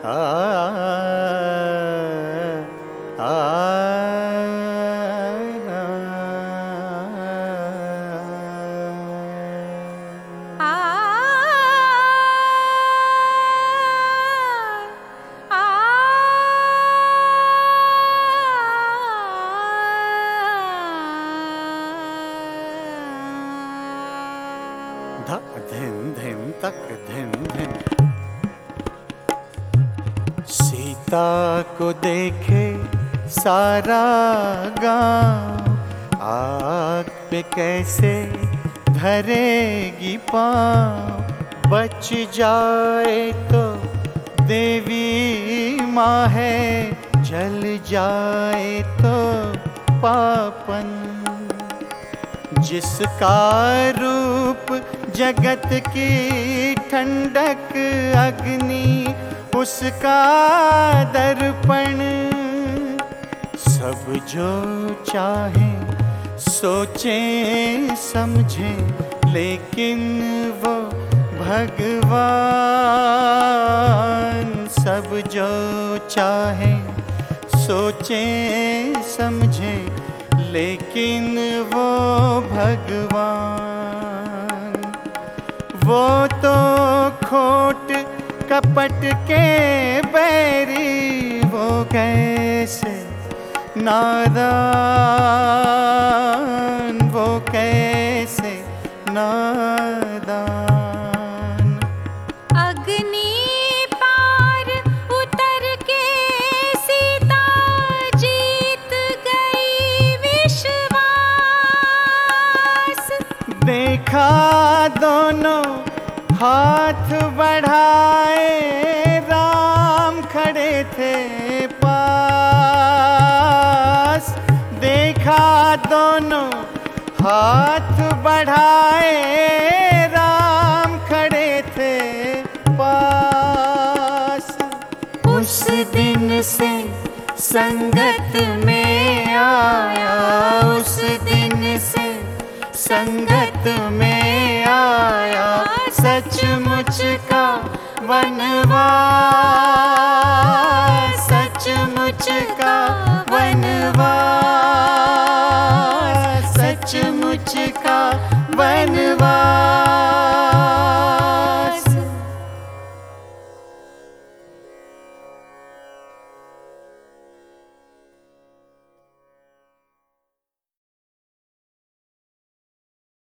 आ आ धक धिन धिन तक धिन धिन। सीता को देखे सारा गांव, आग पे कैसे धरेगी पाँव। बच जाए तो देवी माँ है, जल जाए तो पापन। जिसका रूप जगत की ठंडक अग्नि, उसका दर्पण। सब जो चाहे सोचें समझें, लेकिन वो भगवान। सब जो चाहे सोचें समझें, लेकिन वो भगवान। वो तो खोट कपट के बैरी, वो कैसे नादान। वो कैसे नादान। अग्नि पार उतर के सीता जीत गई विश्वास। देखा दोनों हाथ बढ़ाए, राम खड़े थे पास। देखा दोनों हाथ बढ़ाए, राम खड़े थे पास। उस दिन से संगत में आया, उस दिन से संगत में आया सचमुच का वनवास। सचमुच का वनवास। सचमुच का वनवास।